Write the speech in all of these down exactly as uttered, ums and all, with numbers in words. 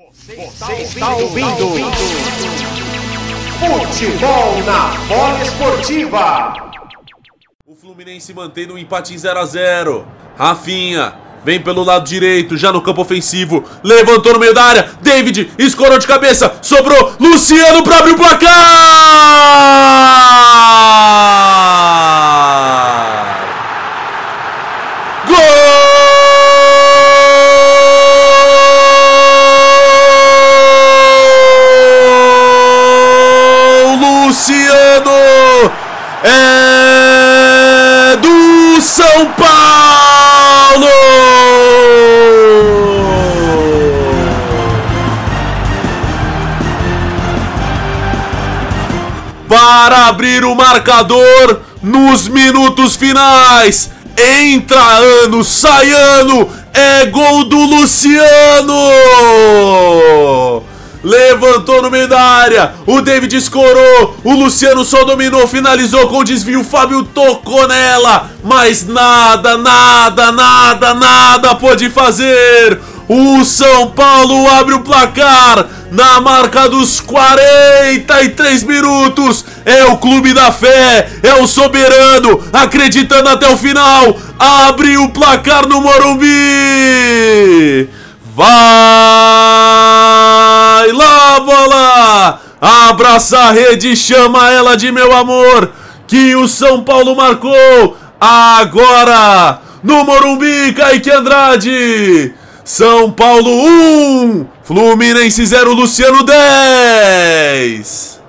Você está ouvindo Futebol na Bola Esportiva. O Fluminense mantém um empate em zero a zero. Rafinha vem pelo lado direito, já no campo ofensivo. Levantou no meio da área. David escorou de cabeça. Sobrou. Luciano para abrir o placar. Gol! Luciano é do São Paulo! Para abrir o marcador nos minutos finais. Entra ano, sai ano, é gol do Luciano! Levantou no meio da área, o David escorou, o Luciano só dominou, finalizou com desvio, o Fábio tocou nela, mas nada, nada, nada, nada pôde fazer. O São Paulo abre o placar na marca dos quarenta e três minutos. É o clube da fé, é o soberano, acreditando até o final. Abre o placar no Morumbi. Vai lá, bola! Abraça a rede, chama ela de meu amor, que o São Paulo marcou agora no Morumbi. Kaique Andrade. São Paulo um, Fluminense zero, Luciano dez.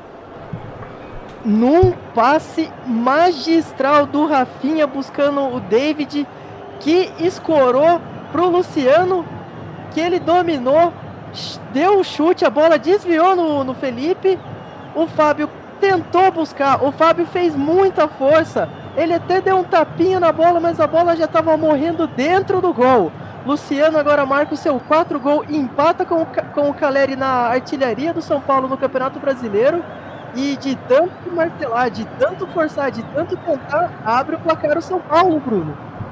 Num passe magistral do Rafinha buscando o David, que escorou pro Luciano, que ele dominou, deu o chute, a bola desviou no, no Felipe. O Fábio tentou buscar, o Fábio fez muita força, ele até deu um tapinha na bola, mas a bola já estava morrendo dentro do gol. Luciano agora marca o seu quatro gol e empata com, com o Caleri na artilharia do São Paulo no Campeonato Brasileiro. E de tanto martelar, de tanto forçar, de tanto tentar, abre o placar o São Paulo, Bruno.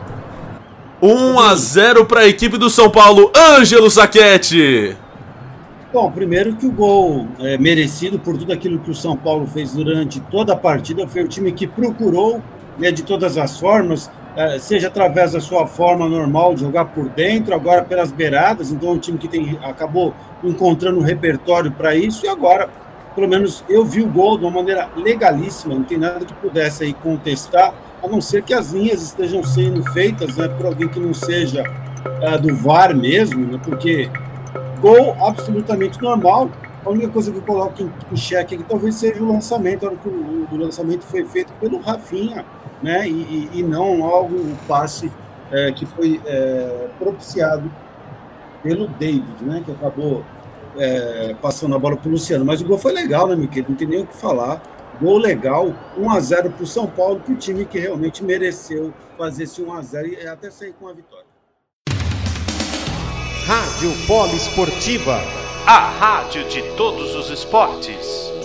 um a zero para a equipe do São Paulo. Ângelo Sacchetti. Bom, primeiro que o gol é merecido por tudo aquilo que o São Paulo fez durante toda a partida. Foi o time que procurou, né, de todas as formas, seja através da sua forma normal de jogar por dentro, agora pelas beiradas. Então é um time que tem, acabou encontrando um repertório para isso, e agora, pelo menos, eu vi o gol de uma maneira legalíssima, não tem nada que pudesse aí contestar, a não ser que as linhas estejam sendo feitas, né, por alguém que não seja uh, do V A R mesmo, né, porque gol absolutamente normal. A única coisa que eu coloco em, em xeque aqui talvez seja o lançamento, a hora que o, o lançamento foi feito pelo Rafinha, né, e, e não algo, o passe é, que foi é, propiciado pelo David, né, que acabou é, passando a bola para o Luciano. Mas o gol foi legal, né, meu querido? Não tem nem o que falar. Gol legal, um a zero para o São Paulo, que o time que realmente mereceu fazer esse um a zero e até sair com a vitória. Rádio Bola Esportiva, a rádio de todos os esportes.